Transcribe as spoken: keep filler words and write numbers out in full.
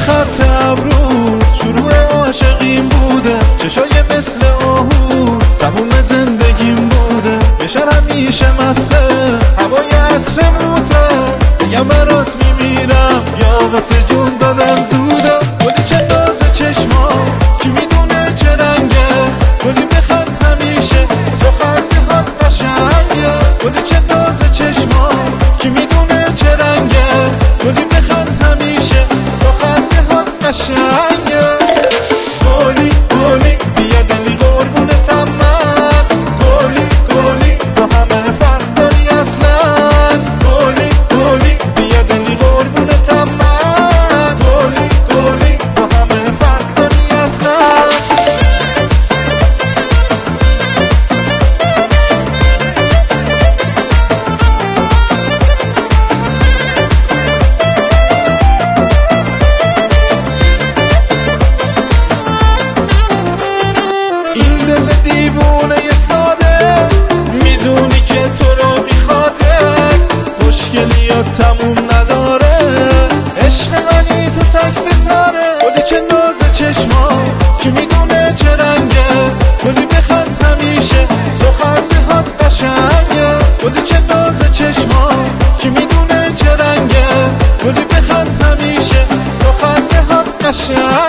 خط ابرو شروع عاشقیم بوده، چشای مثل آهو تموم زندگیم بوده. یه شهر همیشه مسته هوای عطر موته، بگم برات میمیرم یا واسه جون دادن زوده. گلی چه ناز چشما کی میدونه چه رنگه، گلی بخند همیشه تو خنده هات قشنگه. گلی چه ناز چشما کی میدونه چه رنگه، گلی بخند همیشه تو خنده هات قشنگه. گلی گلی بیا دلی قربونتم من، گلی گلی با همه فرق داری اصلا. گلی گلی بیا دلی قربونتم من، گلی گلی با همه فرق داری اصلا. این دل دیوونه ساده میدونی که تو رو میخوادت، خوشگلیات تموم نداره، عشق منی تو تک ستاره. گلی چه ناز چشما کی میدونه چه رنگه، گلی بخند همیشه تو خنده هات قشنگه. گلی چه ناز چشما کی میدونه چه رنگه، گلی بخند همیشه تو خنده هات قشنگه.